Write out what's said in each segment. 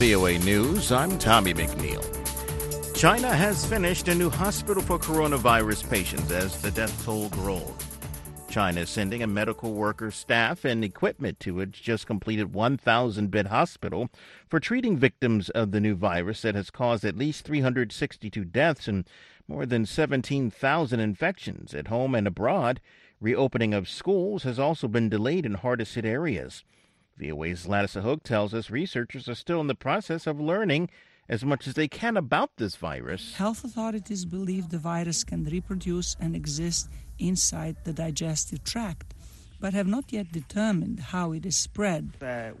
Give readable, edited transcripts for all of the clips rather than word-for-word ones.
VOA News, I'm Tommy McNeil. China has finished a new hospital for coronavirus patients as the death toll grows. China is sending a medical worker, staff, and equipment to its just completed 1,000-bed hospital for treating victims of the new virus that has caused at least 362 deaths and more than 17,000 infections at home and abroad. Reopening of schools has also been delayed in hardest-hit areas. VOA's Ladisa Hook tells us researchers are still in the process of learning as much as they can about this virus. Health authorities believe the virus can reproduce and exist inside the digestive tract, but have not yet determined how it is spread. In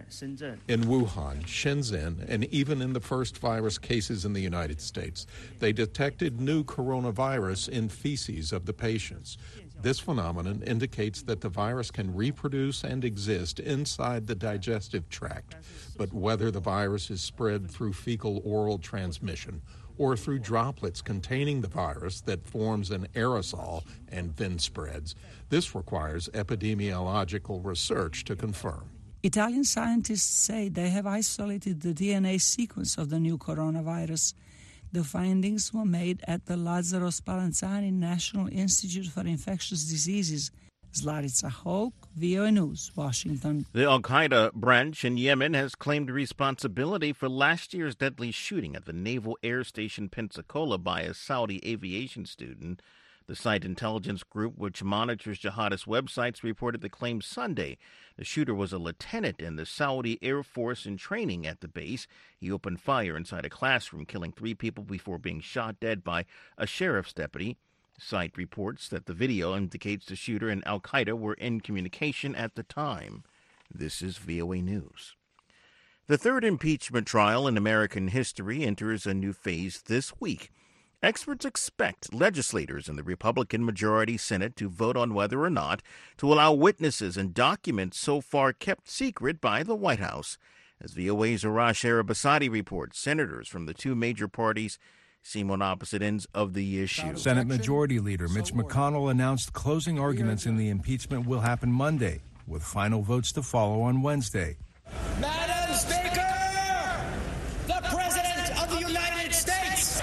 Wuhan, Shenzhen, and even in the first virus cases in the United States, they detected new coronavirus in feces of the patients. This phenomenon indicates that the virus can reproduce and exist inside the digestive tract, but whether the virus is spread through fecal-oral transmission or through droplets containing the virus that forms an aerosol and then spreads, this requires epidemiological research to confirm. Italian scientists say they have isolated the DNA sequence of the new coronavirus. The findings were made at the Lazzaro Spallanzani National Institute for Infectious Diseases. Ladisa Hook, VOA News, Washington. The al-Qaeda branch in Yemen has claimed responsibility for last year's deadly shooting at the Naval Air Station Pensacola by a Saudi aviation student. The site intelligence group, which monitors jihadist websites, reported the claim Sunday. The shooter was a lieutenant in the Saudi Air Force in training at the base. He opened fire inside a classroom, killing 3 people before being shot dead by a sheriff's deputy. The site reports that the video indicates the shooter and al-Qaeda were in communication at the time. This is VOA News. The third impeachment trial in American history enters a new phase this week. Experts expect legislators in the Republican-majority Senate to vote on whether or not to allow witnesses and documents so far kept secret by the White House. As VOA's Arash Arabasadi reports, senators from the 2 major parties seem on opposite ends of the issue. Senate Majority Leader Mitch McConnell announced closing arguments in the impeachment will happen Monday, with final votes to follow on Wednesday. Madam Speaker, the President of the United States.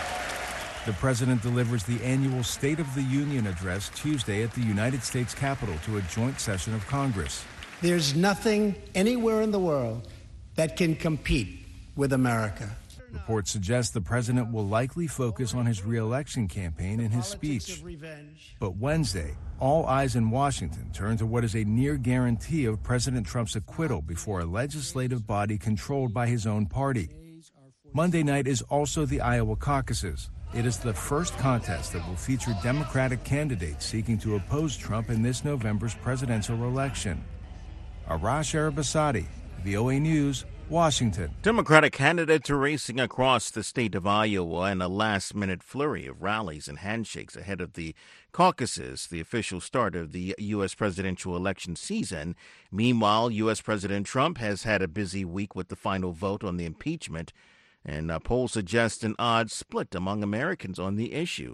The president delivers the annual State of the Union address Tuesday at the United States Capitol to a joint session of Congress. There's nothing anywhere in the world that can compete with America. Reports suggest the president will likely focus on his re-election campaign in his speech. But Wednesday, all eyes in Washington turn to what is a near guarantee of President Trump's acquittal before a legislative body controlled by his own party. Monday night is also the Iowa caucuses. It is the first contest that will feature Democratic candidates seeking to oppose Trump in this November's presidential election. Arash Arabasadi, VOA News, Washington. Democratic candidates are racing across the state of Iowa in a last-minute flurry of rallies and handshakes ahead of the caucuses, the official start of the U.S. presidential election season. Meanwhile, U.S. President Trump has had a busy week with the final vote on the impeachment, and polls suggest an odd split among Americans on the issue.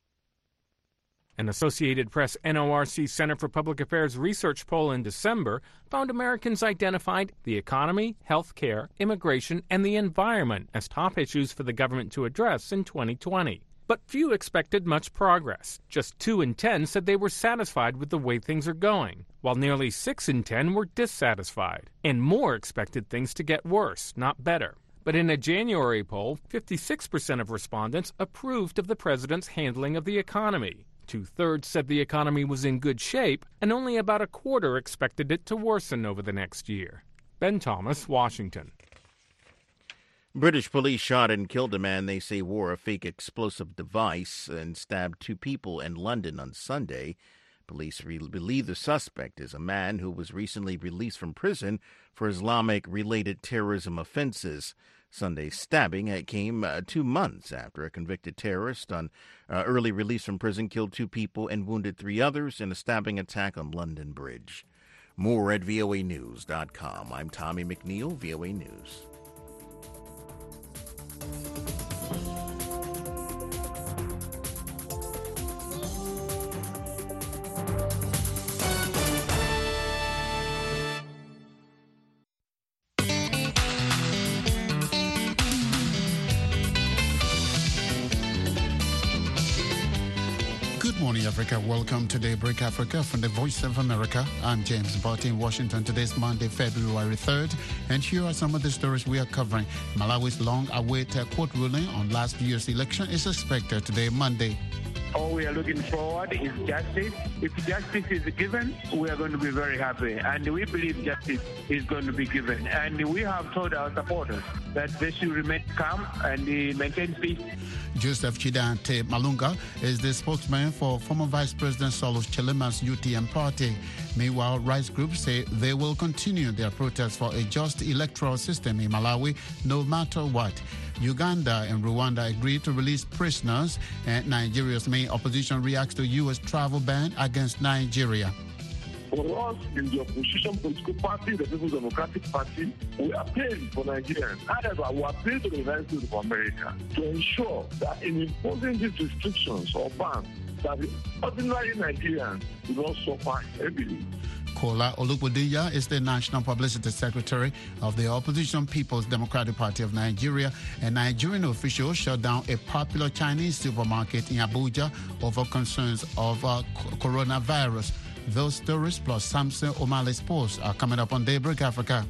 An Associated Press NORC Center for Public Affairs research poll in December found Americans identified the economy, health care, immigration, and the environment as top issues for the government to address in 2020. But few expected much progress. Just 2 in 10 said they were satisfied with the way things are going, while nearly 6 in 10 were dissatisfied. And more expected things to get worse, not better. But in a January poll, 56% of respondents approved of the president's handling of the economy. 2/3 said the economy was in good shape, and only about a quarter expected it to worsen over the next year. Ben Thomas, Washington. British police shot and killed a man they say wore a fake explosive device and stabbed 2 people in London on Sunday. Police believe the suspect is a man who was recently released from prison for Islamic-related terrorism offenses. Sunday's stabbing came 2 months after a convicted terrorist on early release from prison killed 2 people and wounded 3 others in a stabbing attack on London Bridge. More at voanews.com. I'm Tommy McNeil, VOA News. morning, Africa. Welcome to Daybreak Africa from the Voice of America. I'm James Barty in Washington. Today's Monday, February 3rd. And here are some of the stories we are covering. Malawi's long-awaited court ruling on last year's election is expected today, Monday. All we are looking forward is justice. If justice is given, we are going to be very happy. And we believe justice is going to be given. And we have told our supporters that they should remain calm and maintain peace. Joseph Chidante Malunga is the spokesman for former Vice President Saulos Chilema's UTM party. Meanwhile, rights groups say they will continue their protest for a just electoral system in Malawi no matter what. Uganda and Rwanda agreed to release prisoners, and Nigeria's main opposition reacts to U.S. travel ban against Nigeria. For us in the opposition political party, the People's Democratic Party, we appeal for Nigerians. However, we appeal to the United States of America to ensure that in imposing these restrictions or bans, that the ordinary Nigerians do not suffer heavily. Kola Olugbodiya is the National Publicity Secretary of the Opposition People's Democratic Party of Nigeria. And Nigerian officials shut down a popular Chinese supermarket in Abuja over concerns of coronavirus. Those stories plus Samson O'Malley's posts are coming up on Daybreak Africa.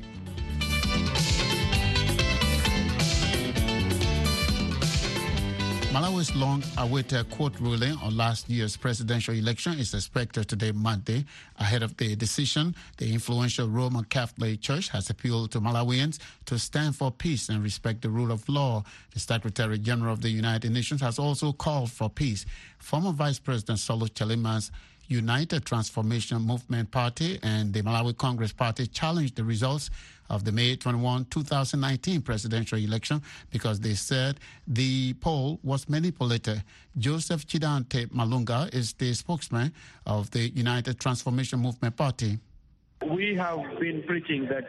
Malawi's long-awaited court ruling on last year's presidential election is expected today, Monday. Ahead of the decision, the influential Roman Catholic Church has appealed to Malawians to stand for peace and respect the rule of law. The Secretary General of the United Nations has also called for peace. Former Vice President Saulos Chilema's United Transformation Movement Party and the Malawi Congress Party challenged the results of the May 21, 2019 presidential election because they said the poll was manipulated. Joseph Chidante Malunga is the spokesman of the United Transformation Movement Party. We have been preaching that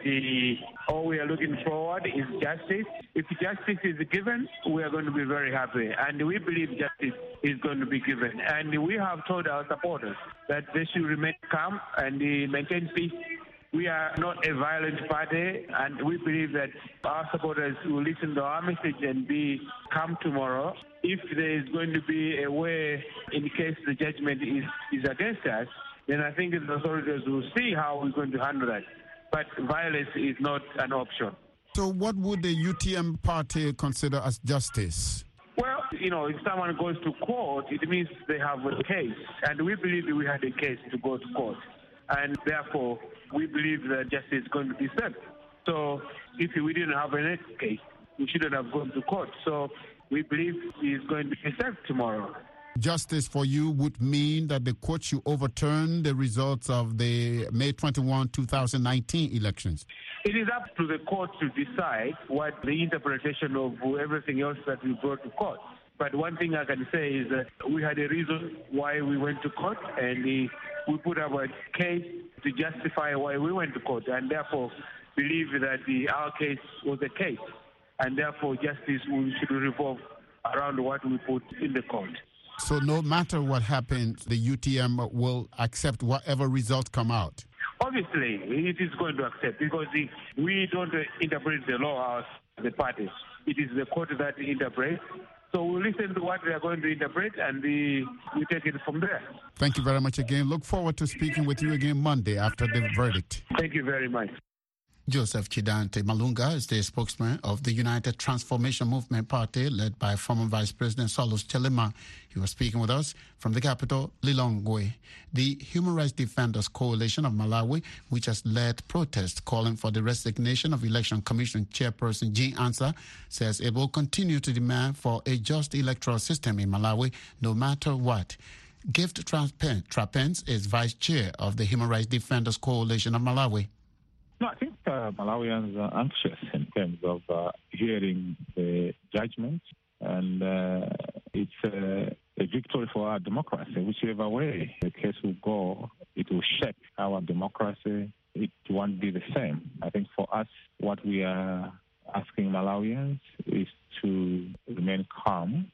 all we are looking forward is justice. If justice is given, we are going to be very happy. And we believe justice is going to be given. And we have told our supporters that they should remain calm and maintain peace. We are not a violent party, and we believe that our supporters will listen to our message and be calm tomorrow. If there is going to be a way, in case the judgment is against us, then I think the authorities will see how we're going to handle that. But violence is not an option. So what would the UTM party consider as justice? Well, if someone goes to court, it means they have a case. And we believe we had a case to go to court. And therefore, we believe that justice is going to be served. So if we didn't have a case, we shouldn't have gone to court. So we believe he is going to be served tomorrow. Justice for you would mean that the court should overturn the results of the May 21, 2019 elections. It is up to the court to decide what the interpretation of everything else that we brought to court. But one thing I can say is that we had a reason why we went to court, and we put our case to justify why we went to court, and therefore believe that our case was a case, and therefore justice should revolve around what we put in the court. So no matter what happens, the UTM will accept whatever results come out? Obviously, it is going to accept, because we don't interpret the law as the parties. It is the court that interprets. So we'll listen to what they are going to interpret, and we take it from there. Thank you very much again. Look forward to speaking with you again Monday after the verdict. Thank you very much. Joseph Chidante Malunga is the spokesman of the United Transformation Movement Party, led by former Vice President Saulos Chilema. He was speaking with us from the capital, Lilongwe. The Human Rights Defenders Coalition of Malawi, which has led protests calling for the resignation of Election Commission Chairperson Jean Ansah, says it will continue to demand for a just electoral system in Malawi, no matter what. Gift Trapens is vice chair of the Human Rights Defenders Coalition of Malawi. No, I think Malawians are anxious in terms of hearing the judgment, and it's a victory for our democracy. Whichever way the case will go, it will shape our democracy. It won't be the same. I think for us, what we are asking Malawians is to remain calm,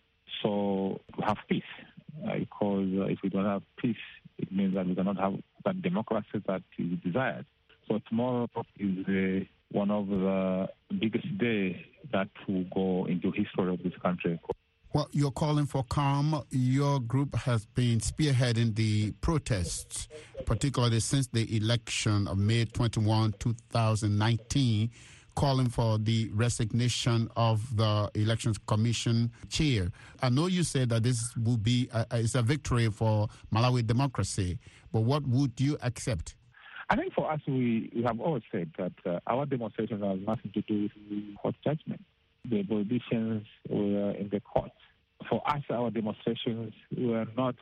so to have peace. Because if we don't have peace, it means that we cannot have that democracy that is desired. So tomorrow is one of the biggest days that will go into history of this country. Well, you're calling for calm. Your group has been spearheading the protests, particularly since the election of May 21, 2019, calling for the resignation of the Elections Commission chair. I know you said that this will be it's a victory for Malawi democracy, but what would you accept? I think for us, we have always said that our demonstrations have nothing to do with court judgment. The politicians were in the court. For us, our demonstrations were not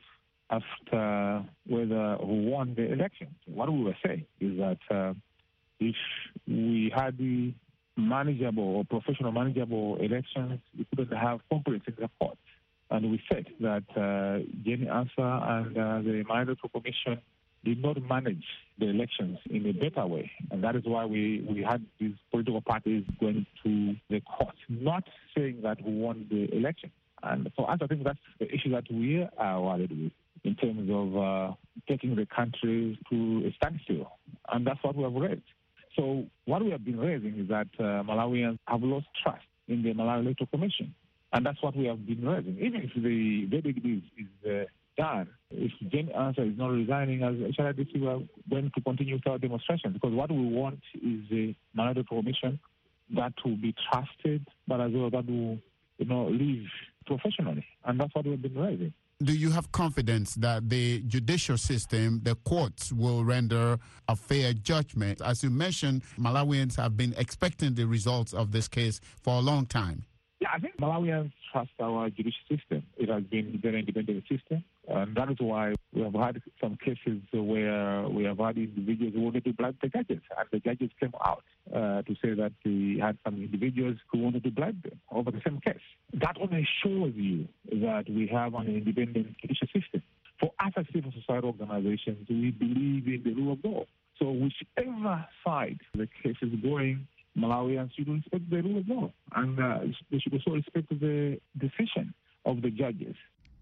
after whether who won the election. What we were saying is that if we had the manageable or professional manageable elections, we couldn't have conflicts in the court. And we said that Jenny Ansah and the Minority Commission did not manage the elections in a better way. And that is why we had these political parties going to the court, not saying that we won the election. And for us, I think that's the issue that we are worried with in terms of taking the country to a standstill. And that's what we have raised. So what we have been raising is that Malawians have lost trust in the Malawi Electoral Commission. And that's what we have been raising. Even if the verdict is done, if Jenny Ansah is not resigning as HRDC, we are going to continue with our demonstration, because what we want is a Malawi Electoral Commission that will be trusted, but as well that will, live professionally. And that's what we've been raising. Do you have confidence that the judicial system, the courts, will render a fair judgment? As you mentioned, Malawians have been expecting the results of this case for a long time. Yeah, I think Malawians trust our judicial system. It has been a very independent system. And that is why we have had some cases where we have had individuals who wanted to bribe the judges. And the judges came out to say that they had some individuals who wanted to bribe them over the same case. That only shows you that we have an independent judicial system. For us as civil society organizations, we believe in the rule of law. So whichever side the case is going, Malawians should respect the rule of law. And they should also respect the decision of the judges.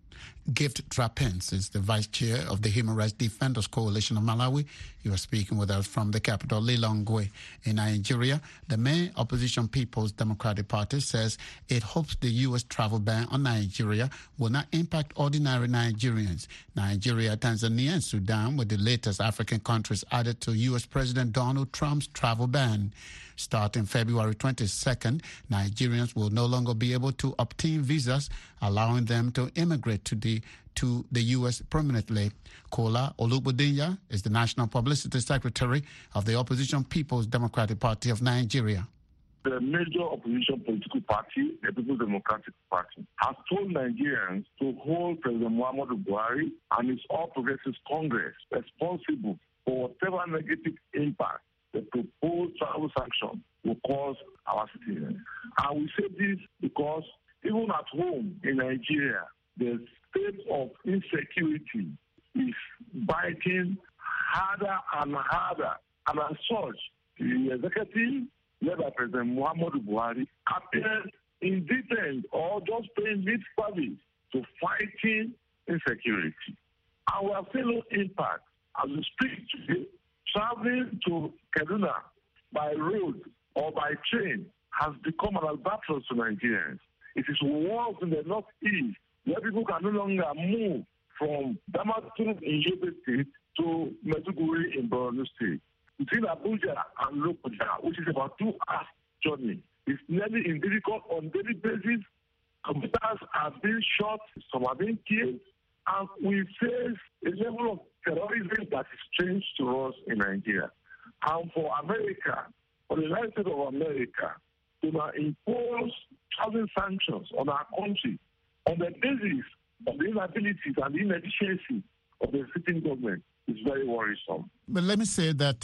Gift Trapens is the vice chair of the Human Rights Defenders Coalition of Malawi. You are speaking with us from the capital, Lilongwe, in Nigeria. The main opposition People's Democratic Party says it hopes the U.S. travel ban on Nigeria will not impact ordinary Nigerians. Nigeria, Tanzania, and Sudan were the latest African countries added to U.S. President Donald Trump's travel ban. Starting February 22nd, Nigerians will no longer be able to obtain visas, allowing them to immigrate to the U.S. permanently. Kola Olubodinya is the National Publicity Secretary of the opposition People's Democratic Party of Nigeria. The major opposition political party, the People's Democratic Party, has told Nigerians to hold President Muhammadu Buhari and his All Progressives Congress responsible for whatever negative impact the proposed travel sanction will cause our citizens. And we say this because even at home in Nigeria, the state of insecurity is biting harder and harder. And as such, the executive, led by President Muhammadu Buhari, appeared indifferent or just paying lip service to fighting insecurity. And we have seen no impact. As we speak today, traveling to Kaduna by road or by train has become an albatross to Nigerians. It is worse in the northeast, where people can no longer move from Damaturu in Yobe State to Maiduguri in Borno State. Between Abuja and Lokoja, which is about 2 hours journey, it's nearly difficult on daily basis. Computers are being shot, some are being killed, and we face a level of terrorism that is strange to us in Nigeria. And for America, for the United States of America, to now impose travel sanctions on our country on the basis of the inabilities and the inefficiency of the sitting government is very worrisome. But let me say that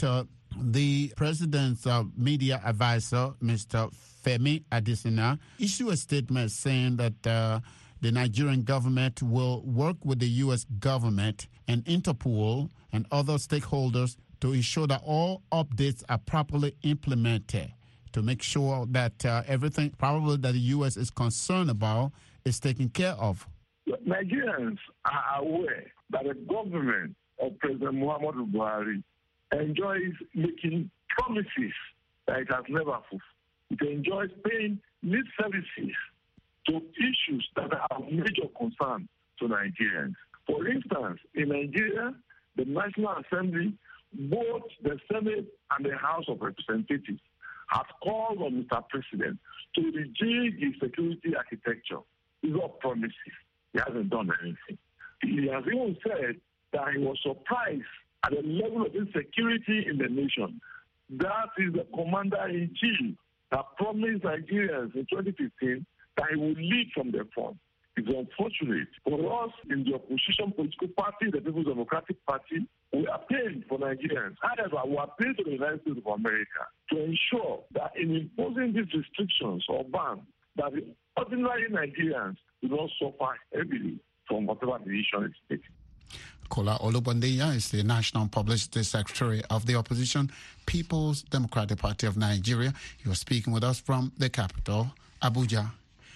the president's media advisor, Mr. Femi Adesina, issued a statement saying that the Nigerian government will work with the U.S. government and Interpol and other stakeholders to ensure that all updates are properly implemented, to make sure that everything probably that the U.S. is concerned about is taken care of. Nigerians are aware that the government of President Muhammadu Buhari enjoys making promises that it has never fulfilled. It enjoys paying lip services to issues that are of major concern to Nigerians. For instance, in Nigeria, the National Assembly, both the Senate and the House of Representatives, have called on Mr. President to rejig his security architecture. These are promises. He hasn't done anything. He has even said that he was surprised at the level of insecurity in the nation. That is the commander-in-chief that promised Nigerians in 2015 that he would lead from the front. It's unfortunate. For us in the opposition political party, the People's Democratic Party, we are paying for Nigerians. However, we are paying to the United States of America to ensure that in imposing these restrictions or bans, that the ordinary Nigerians do not suffer heavily from whatever decision is taken. Kola Olubandeya is the National Publicity Secretary of the opposition People's Democratic Party of Nigeria. He was speaking with us from the capital, Abuja.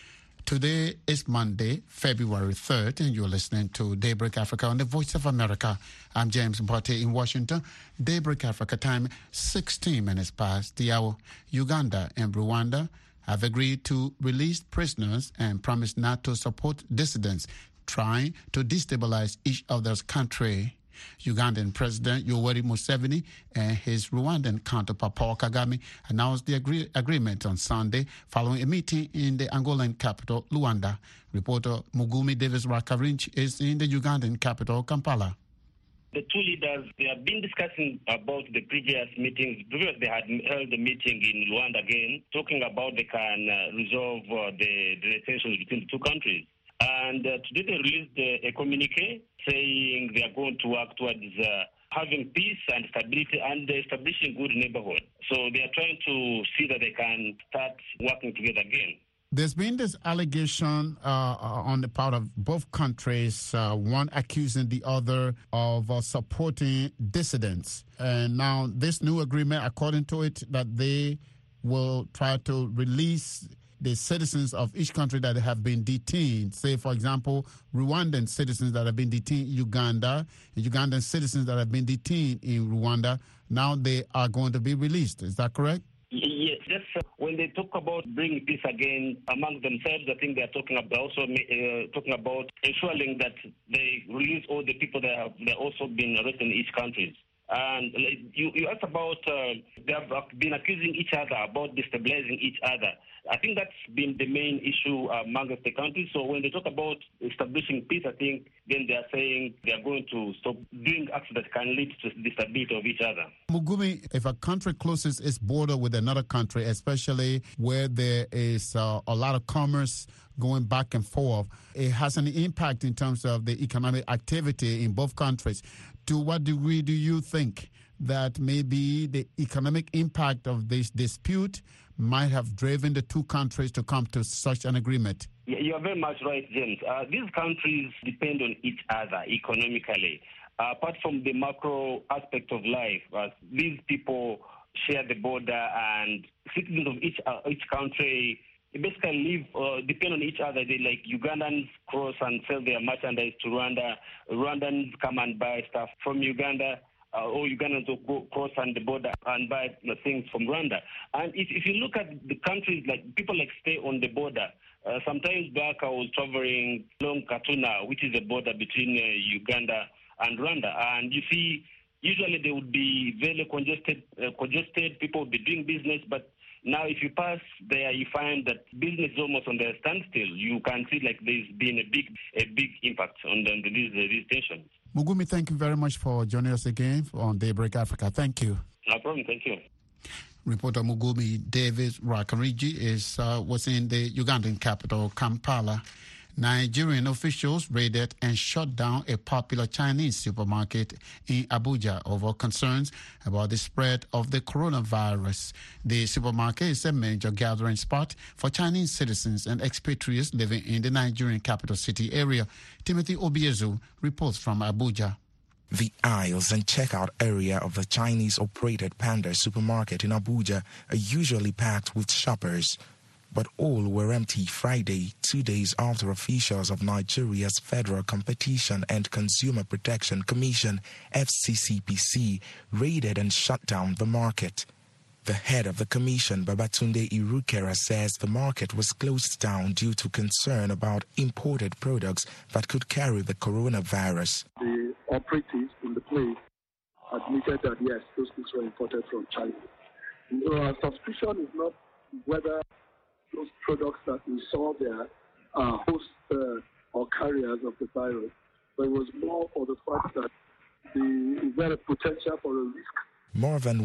Today is Monday, February 3rd, and you're listening to Daybreak Africa on the Voice of America. I'm James Mbote in Washington. Daybreak Africa time, 16 minutes past the hour. Uganda and Rwanda have agreed to release prisoners and promise not to support dissidents trying to destabilize each other's country. Ugandan President Yoweri Museveni and his Rwandan counterpart Paul Kagame announced the agreement on Sunday following a meeting in the Angolan capital, Luanda. Reporter Mugumi Davis Rakarinch is in the Ugandan capital, Kampala. The two leaders, they have been discussing about the previous meetings. They had held a meeting in Luanda again, talking about they can resolve the tensions between the two countries. And today they released a communique saying they are going to work towards having peace and stability and establishing good neighborhood. So they are trying to see that they can start working together again. There's been this allegation on the part of both countries, one accusing the other of supporting dissidents. And now this new agreement, according to it, that they will try to release the citizens of each country that have been detained. Say, for example, Rwandan citizens that have been detained in Uganda, and Ugandan citizens that have been detained in Rwanda, now they are going to be released. Is that correct? Yes. When they talk about bringing peace again among themselves, I think they are talking about also talking about ensuring that they release all the people that have also been arrested in each country. And you asked about they have been accusing each other about destabilizing each other. I think that's been the main issue amongst the countries. So when they talk about establishing peace, I think then they are saying they are going to stop doing acts that can lead to the stability of each other. Mugumi, if a country closes its border with another country, especially where there is a lot of commerce going back and forth, it has an impact in terms of the economic activity in both countries. To what degree do you think that maybe the economic impact of this dispute might have driven the two countries to come to such an agreement? You are very much right, James. These countries depend on each other economically. Apart from the macro aspect of life, these people share the border, and citizens of each country basically depend on each other. They, like Ugandans cross and sell their merchandise to Rwanda. Rwandans come and buy stuff from Uganda. Or Ugandans will go cross on the border and buy things from Rwanda. And if you look at the countries, like people like stay on the border. Sometimes back I was traveling along Katuna, which is the border between Uganda and Rwanda. And you see, usually they would be very congested. People would be doing business, but now if you pass there, you find that business is almost on the standstill. You can see like there's been a big impact on these tensions. Mugumi, thank you very much for joining us again on Daybreak Africa. Thank you. No problem. Thank you. Reporter Mugumi Davis Rakariji was in the Ugandan capital, Kampala. Nigerian officials raided and shut down a popular Chinese supermarket in Abuja over concerns about the spread of the coronavirus. The supermarket is a major gathering spot for Chinese citizens and expatriates living in the Nigerian capital city area. Timothy Obiezu reports from Abuja. The aisles and checkout area of the Chinese-operated Panda supermarket in Abuja are usually packed with shoppers. But all were empty Friday, 2 days after officials of Nigeria's Federal Competition and Consumer Protection Commission, FCCPC, raided and shut down the market. The head of the commission, Babatunde Irukera, says the market was closed down due to concern about imported products that could carry the coronavirus. The operatives in the place admitted that, yes, those things were imported from China. Our suspicion is not whether those products that we saw there are hosts or carriers of the virus, but it was more for the fact that there is potential for a risk. More than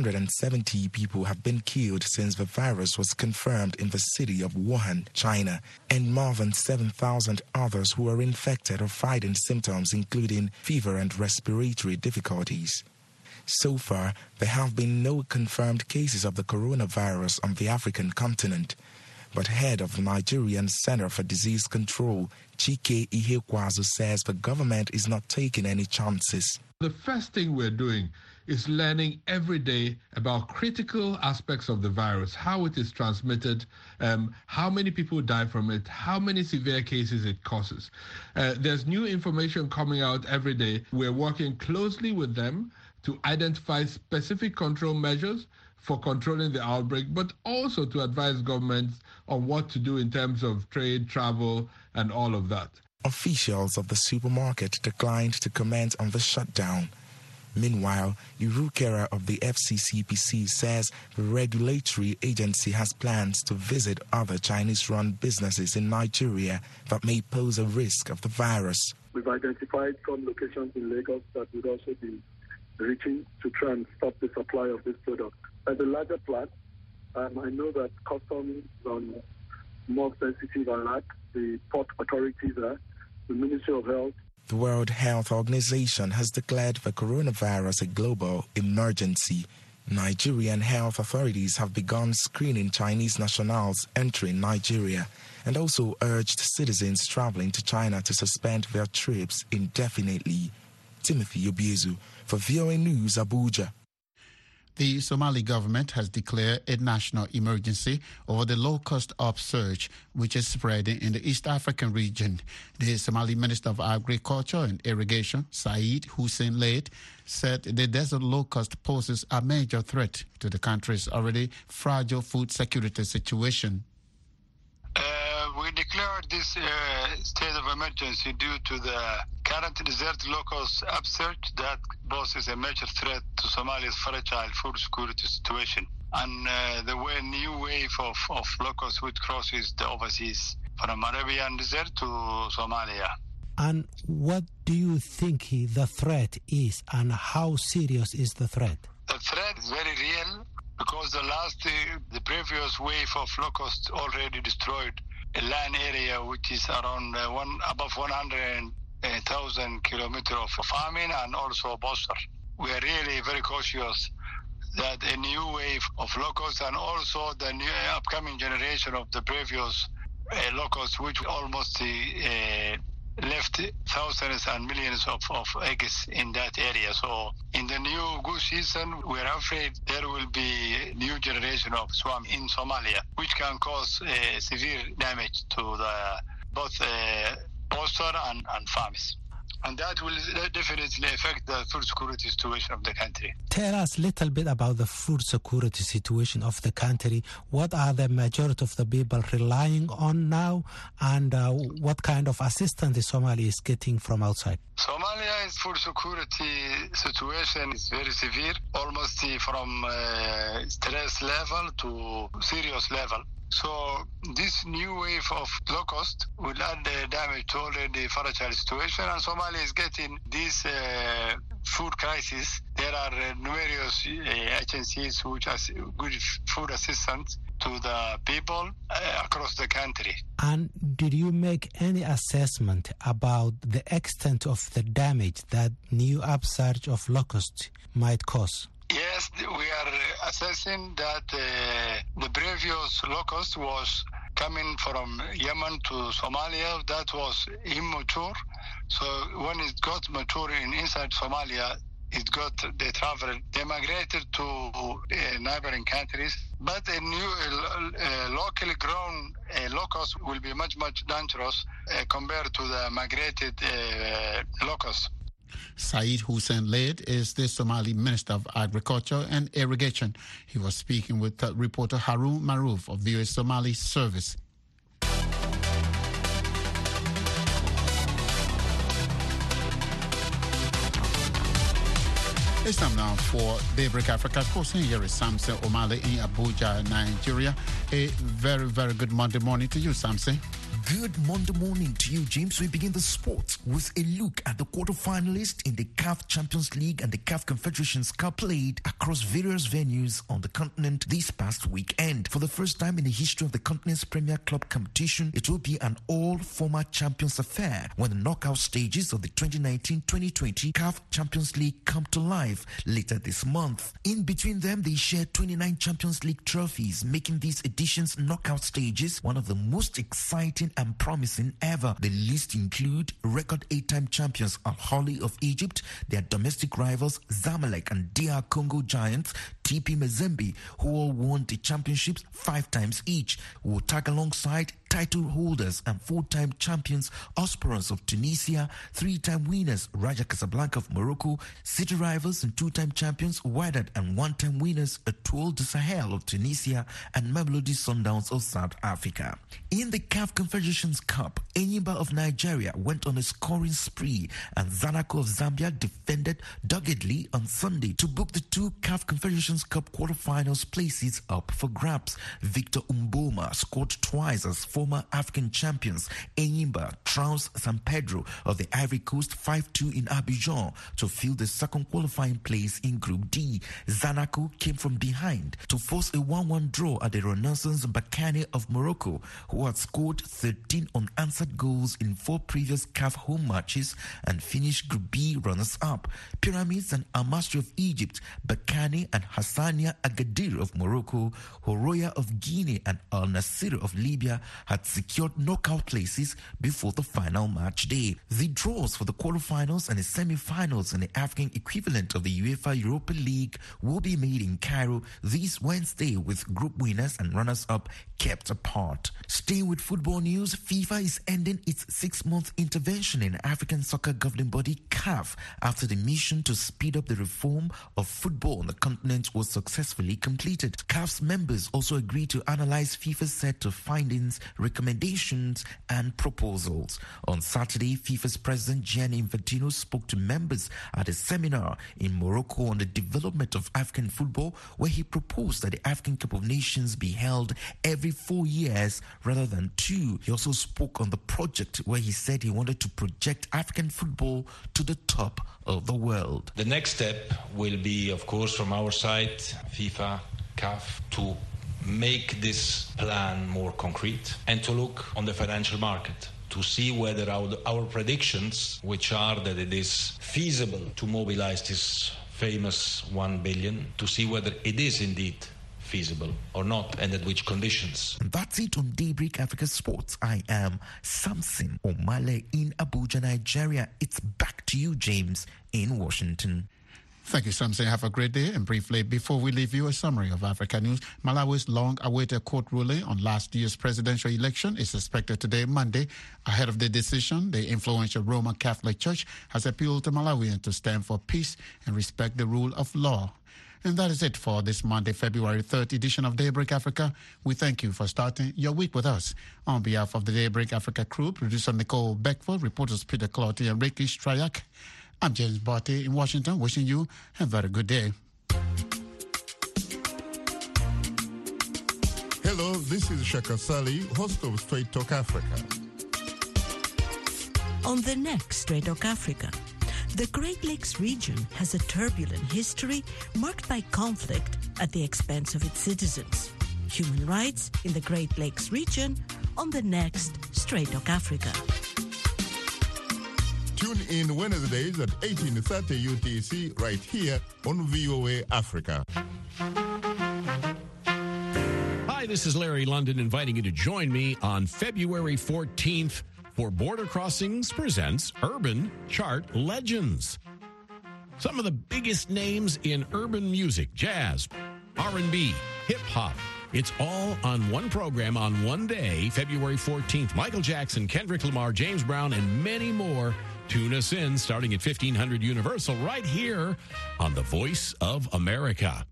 170 people have been killed since the virus was confirmed in the city of Wuhan, China, and more than 7,000 others who are infected are fighting symptoms including fever and respiratory difficulties. So far, there have been no confirmed cases of the coronavirus on the African continent. But head of the Nigerian Center for Disease Control, Chike Ihekwazu, says the government is not taking any chances. The first thing we're doing is learning every day about critical aspects of the virus, how it is transmitted, how many people die from it, how many severe cases it causes. There's new information coming out every day. We're working closely with them to identify specific control measures for controlling the outbreak, but also to advise governments on what to do in terms of trade, travel, and all of that. Officials of the supermarket declined to comment on the shutdown. Meanwhile, Irukera of the FCCPC says the regulatory agency has plans to visit other Chinese-run businesses in Nigeria that may pose a risk of the virus. We've identified some locations in Lagos that would also be reaching to try and stop the supply of this product. At the larger plant, I know that customs on more sensitive alert, the port authorities are, the Ministry of Health. The World Health Organization has declared the coronavirus a global emergency. Nigerian health authorities have begun screening Chinese nationals entering Nigeria and also urged citizens traveling to China to suspend their trips indefinitely. Timothy Obiezu for VOA News, Abuja. The Somali government has declared a national emergency over the locust upsurge, which is spreading in the East African region. The Somali Minister of Agriculture and Irrigation, Said Hussein Laid, said the desert locust poses a major threat to the country's already fragile food security situation. We declared this state of emergency due to the current desert locust upsurge that poses a major threat to Somalia's fragile food security situation. And the new wave of locusts which crosses the overseas from Arabian Desert to Somalia. And what do you think the threat is, and how serious is the threat? The threat is very real because the previous wave of locusts already destroyed a land area which is around above 100,000 kilometers of farming and also buffer. We are really very cautious that a new wave of locusts and also the new upcoming generation of the previous locusts, which almost left thousands and millions of eggs in that area. So in the new goose season, we are afraid there will be a new generation of swarm in Somalia, which can cause severe damage to both pasture and farms. And that will definitely affect the food security situation of the country. Tell us a little bit about the food security situation of the country. What are the majority of the people relying on now, and what kind of assistance the Somalia is getting from outside? Somalia's food security situation is very severe, almost from stress level to serious level. So this new wave of locust will add damage to already fragile situation, and Somalia is getting this food crisis. There are numerous agencies which are good food assistance to the people across the country. And did you make any assessment about the extent of the damage that new upsurge of locusts might cause? Yes, we are assessing that the previous locust was coming from Yemen to Somalia. That was immature. So when it got mature inside Somalia, they migrated to neighboring countries. But a new locally grown locust will be much dangerous compared to the migrated locust. Saeed Hussein Laid is the Somali Minister of Agriculture and Irrigation. He was speaking with reporter Harun Maruf of the US Somali Service. It's time now for Daybreak Africa. Hosting here is Samson Omale in Abuja, Nigeria. A very, very good Monday morning to you, Samson. Good Monday morning to you, James. We begin the sports with a look at the quarterfinalists in the CAF Champions League and the CAF Confederations Cup played across various venues on the continent this past weekend. For the first time in the history of the continent's Premier Club competition, it will be an all-former champions affair when the knockout stages of the 2019-2020 CAF Champions League come to life later this month. In between them, they share 29 Champions League trophies, making these edition's knockout stages one of the most exciting and promising ever. The list include record 8-time champions Al-Ahly of Egypt, their domestic rivals Zamalek and DR Congo giants TP Mazembe, who all won the championships 5 times each, will tag alongside title holders and 4-time champions Esperance of Tunisia, 3-time winners Raja Casablanca of Morocco, city rivals and 2-time champions Wydad, and 1-time winners Etoile du Sahel of Tunisia and Mamelodi Sundowns of South Africa. In the CAF Confederations Cup, Enyimba of Nigeria went on a scoring spree and Zanaco of Zambia defended doggedly on Sunday to book the 2 CAF Confederations Cup quarterfinals places up for grabs. Victor Mboma scored twice as former African champions Enyimba trounced San Pedro of the Ivory Coast 5-2 in Abidjan to fill the second qualifying place in Group D. Zanaco came from behind to force a 1-1 draw at the Renaissance Berkane of Morocco, who had scored 13 unanswered goals in 4 previous CAF home matches and finished Group B runners-up. Pyramids and Al-Masry of Egypt, Berkane and Hassania Agadir of Morocco, Horoya of Guinea and Al Nassr of Libya had secured knockout places before the final match day. The draws for the quarterfinals and the semi-finals and the African equivalent of the UEFA Europa League will be made in Cairo this Wednesday, with group winners and runners-up kept apart. Staying with football news, FIFA is ending its 6-month intervention in African soccer governing body CAF after the mission to speed up the reform of football on the continent was successfully completed. CAF's members also agreed to analyze FIFA's set of findings, recommendations and proposals. On Saturday, FIFA's president Gianni Infantino spoke to members at a seminar in Morocco on the development of African football, where he proposed that the African Cup of Nations be held every 4 years rather than 2. He also spoke on the project where he said he wanted to project African football to the top of the world. The next step will be, of course, from our side, FIFA, CAF, to make this plan more concrete and to look on the financial market to see whether our predictions, which are that it is feasible to mobilize this famous 1 billion, to see whether it is indeed feasible or not, and at which conditions. And that's it on Daybreak Africa Sports. I am Samson Omale in Abuja, Nigeria. It's back to you, James, in Washington. Thank you, Samson. Have a great day. And briefly, before we leave you, a summary of Africa news. Malawi's long-awaited court ruling on last year's presidential election is expected today, Monday. Ahead of the decision, the influential Roman Catholic Church has appealed to Malawians to stand for peace and respect the rule of law. And that is it for this Monday, February 3rd edition of Daybreak Africa. We thank you for starting your week with us. On behalf of the Daybreak Africa crew, producer Nicole Beckford, reporters Peter Clotty and Ricky Strayak, I'm James Barty in Washington, wishing you a very good day. Hello, this is Shaka Sali, host of Straight Talk Africa. On the next Straight Talk Africa, the Great Lakes region has a turbulent history marked by conflict at the expense of its citizens. Human rights in the Great Lakes region on the next Straight Talk Africa. Tune in Wednesdays at 18:30 UTC right here on VOA Africa. Hi, this is Larry London inviting you to join me on February 14th for Border Crossings Presents Urban Chart Legends. Some of the biggest names in urban music, jazz, R&B, hip-hop. It's all on one program on one day, February 14th. Michael Jackson, Kendrick Lamar, James Brown, and many more Tune us in starting at 1500 Universal right here on the Voice of America.